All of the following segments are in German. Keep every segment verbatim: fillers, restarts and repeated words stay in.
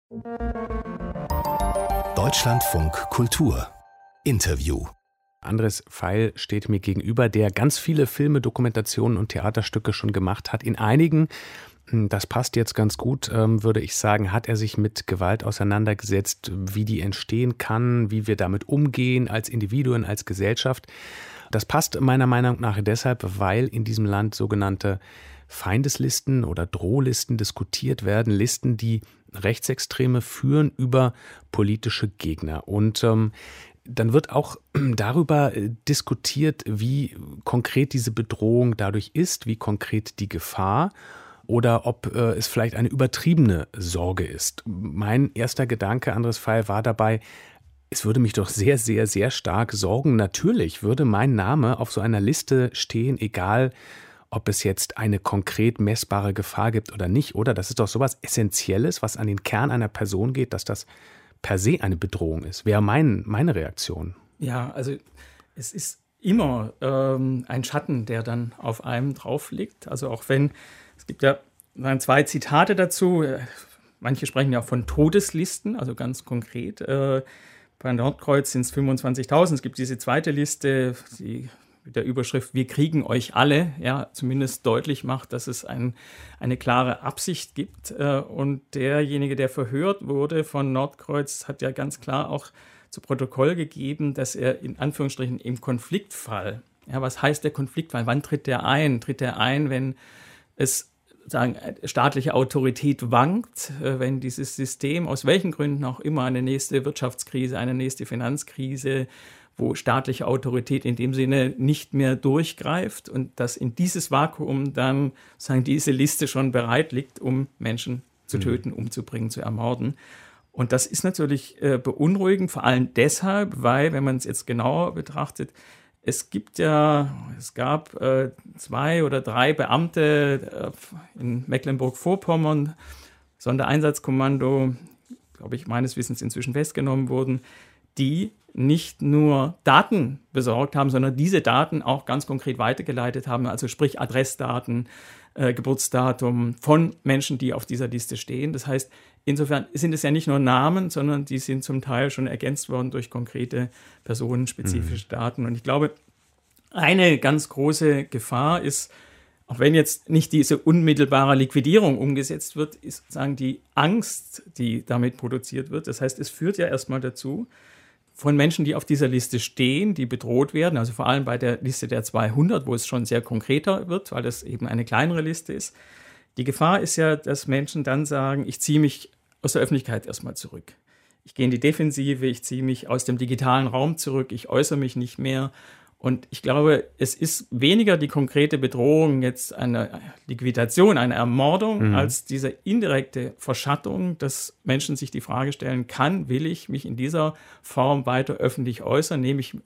Deutschlandfunk Kultur Interview. Andres Pfeil steht mir gegenüber, der ganz viele Filme, Dokumentationen und Theaterstücke schon gemacht hat. In einigen, das passt jetzt ganz gut, würde ich sagen, hat er sich mit Gewalt auseinandergesetzt, wie die entstehen kann, wie wir damit umgehen als Individuen, als Gesellschaft. Das passt meiner Meinung nach deshalb, weil in diesem Land sogenannte Feindeslisten oder Drohlisten diskutiert werden, Listen, die Rechtsextreme führen über politische Gegner. Und ähm, dann wird auch darüber diskutiert, wie konkret diese Bedrohung dadurch ist, wie konkret die Gefahr oder ob äh, es vielleicht eine übertriebene Sorge ist. Mein erster Gedanke, Andres Pfeil, war dabei, es würde mich doch sehr, sehr, sehr stark sorgen. Natürlich würde mein Name auf so einer Liste stehen, egal ob es jetzt eine konkret messbare Gefahr gibt oder nicht, oder? Das ist doch sowas Essentielles, was an den Kern einer Person geht, dass das per se eine Bedrohung ist. Wäre mein, meine Reaktion. Ja, also es ist immer ähm, ein Schatten, der dann auf einem drauf liegt. Also auch wenn, es gibt ja zwei Zitate dazu, manche sprechen ja von Todeslisten, also ganz konkret. Äh, bei Nordkreuz sind es fünfundzwanzigtausend. Es gibt diese zweite Liste, die mit der Überschrift „Wir kriegen euch alle", ja, zumindest deutlich macht, dass es ein, eine klare Absicht gibt. Und derjenige, der verhört wurde von Nordkreuz, hat ja ganz klar auch zu Protokoll gegeben, dass er in Anführungsstrichen im Konfliktfall, ja, was heißt der Konfliktfall? Wann tritt der ein? Tritt der ein, wenn es sagen, staatliche Autorität wankt, wenn dieses System aus welchen Gründen auch immer eine nächste Wirtschaftskrise, eine nächste Finanzkrise, wo staatliche Autorität in dem Sinne nicht mehr durchgreift und dass in dieses Vakuum dann sagen, diese Liste schon bereit liegt, um Menschen zu töten, umzubringen, zu ermorden. Und das ist natürlich äh, beunruhigend, vor allem deshalb, weil, wenn man es jetzt genauer betrachtet, es gibt ja, es gab äh, zwei oder drei Beamte äh, in Mecklenburg-Vorpommern, Sondereinsatzkommando, glaube ich, meines Wissens inzwischen festgenommen wurden, die nicht nur Daten besorgt haben, sondern diese Daten auch ganz konkret weitergeleitet haben, also sprich Adressdaten, äh, Geburtsdatum von Menschen, die auf dieser Liste stehen. Das heißt, insofern sind es ja nicht nur Namen, sondern die sind zum Teil schon ergänzt worden durch konkrete personenspezifische mhm. Daten. Und ich glaube, eine ganz große Gefahr ist, auch wenn jetzt nicht diese unmittelbare Liquidierung umgesetzt wird, ist sozusagen die Angst, die damit produziert wird. Das heißt, es führt ja erstmal dazu, von Menschen, die auf dieser Liste stehen, die bedroht werden, also vor allem bei der Liste der zweihundert, wo es schon sehr konkreter wird, weil das eben eine kleinere Liste ist. Die Gefahr ist ja, dass Menschen dann sagen, ich ziehe mich aus der Öffentlichkeit erstmal zurück. Ich gehe in die Defensive, ich ziehe mich aus dem digitalen Raum zurück, ich äußere mich nicht mehr. Und ich glaube, es ist weniger die konkrete Bedrohung, jetzt eine Liquidation, eine Ermordung, mhm. als diese indirekte Verschattung, dass Menschen sich die Frage stellen, kann, will ich mich in dieser Form weiter öffentlich äußern? Nehme ich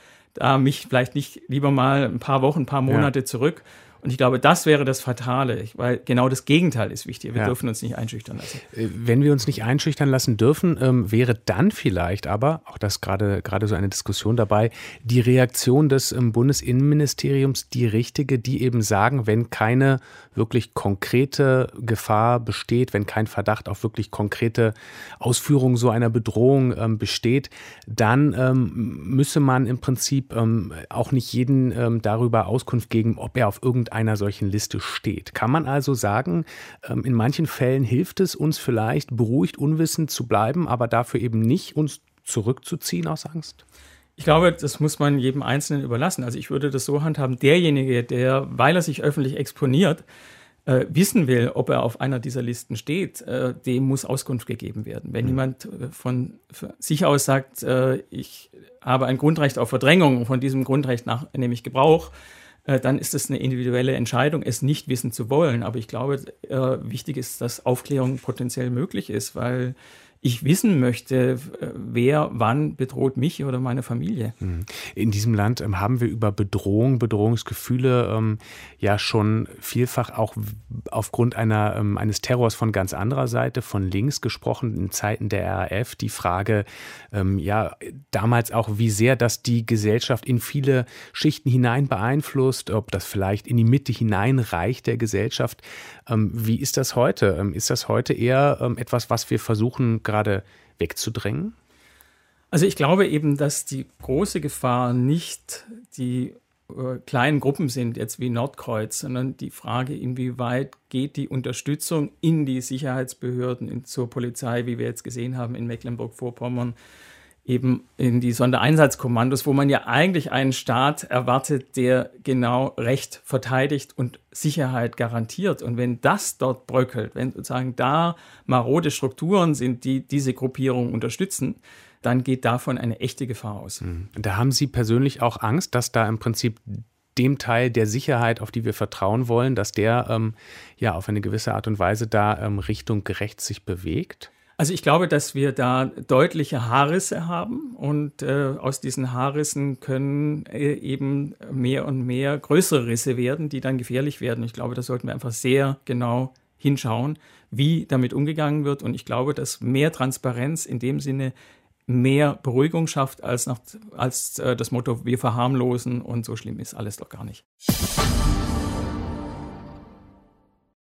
da mich vielleicht nicht lieber mal ein paar Wochen, ein paar Monate ja. zurück? Und ich glaube, das wäre das Fatale, weil genau das Gegenteil ist wichtig. Wir ja. dürfen uns nicht einschüchtern lassen. Wenn wir uns nicht einschüchtern lassen dürfen, ähm, wäre dann vielleicht aber, auch das gerade gerade so eine Diskussion dabei, die Reaktion des ähm, Bundesinnenministeriums die richtige, die eben sagen, wenn keine wirklich konkrete Gefahr besteht, wenn kein Verdacht auf wirklich konkrete Ausführung so einer Bedrohung ähm, besteht, dann ähm, müsse man im Prinzip ähm, auch nicht jeden ähm, darüber Auskunft geben, ob er auf irgendeine einer solchen Liste steht. Kann man also sagen, in manchen Fällen hilft es uns vielleicht, beruhigt, unwissend zu bleiben, aber dafür eben nicht uns zurückzuziehen aus Angst? Ich glaube, das muss man jedem Einzelnen überlassen. Also ich würde das so handhaben, derjenige, der, weil er sich öffentlich exponiert, äh, wissen will, ob er auf einer dieser Listen steht, äh, dem muss Auskunft gegeben werden. Wenn mhm. jemand von sich aus sagt, äh, ich habe ein Grundrecht auf Verdrängung und von diesem Grundrecht nach nehme ich Gebrauch, dann ist es eine individuelle Entscheidung, es nicht wissen zu wollen. Aber ich glaube, äh, wichtig ist, dass Aufklärung potenziell möglich ist, weil ich wissen möchte, wer wann bedroht mich oder meine Familie. In diesem Land ähm, haben wir über Bedrohung, Bedrohungsgefühle ähm, ja schon vielfach auch aufgrund einer, ähm, eines Terrors von ganz anderer Seite, von links gesprochen, in Zeiten der R A F. Die Frage, ähm, ja, damals auch, wie sehr das die Gesellschaft in viele Schichten hinein beeinflusst, ob das vielleicht in die Mitte hineinreicht der Gesellschaft. Ähm, wie ist das heute? Ähm, ist das heute eher ähm, etwas, was wir versuchen, gerade wegzudrängen? Also ich glaube eben, dass die große Gefahr nicht die äh, kleinen Gruppen sind, jetzt wie Nordkreuz, sondern die Frage, inwieweit geht die Unterstützung in die Sicherheitsbehörden, in, zur Polizei, wie wir jetzt gesehen haben in Mecklenburg-Vorpommern, eben in die Sondereinsatzkommandos, wo man ja eigentlich einen Staat erwartet, der genau Recht verteidigt und Sicherheit garantiert. Und wenn das dort bröckelt, wenn sozusagen da marode Strukturen sind, die diese Gruppierung unterstützen, dann geht davon eine echte Gefahr aus. Da haben Sie persönlich auch Angst, dass da im Prinzip dem Teil der Sicherheit, auf die wir vertrauen wollen, dass der ähm, ja auf eine gewisse Art und Weise da ähm, Richtung gerecht sich bewegt? Also ich glaube, dass wir da deutliche Haarrisse haben und äh, aus diesen Haarrissen können äh, eben mehr und mehr größere Risse werden, die dann gefährlich werden. Ich glaube, da sollten wir einfach sehr genau hinschauen, wie damit umgegangen wird. Und ich glaube, dass mehr Transparenz in dem Sinne mehr Beruhigung schafft, als, nach, als äh, das Motto, wir verharmlosen und so schlimm ist alles doch gar nicht.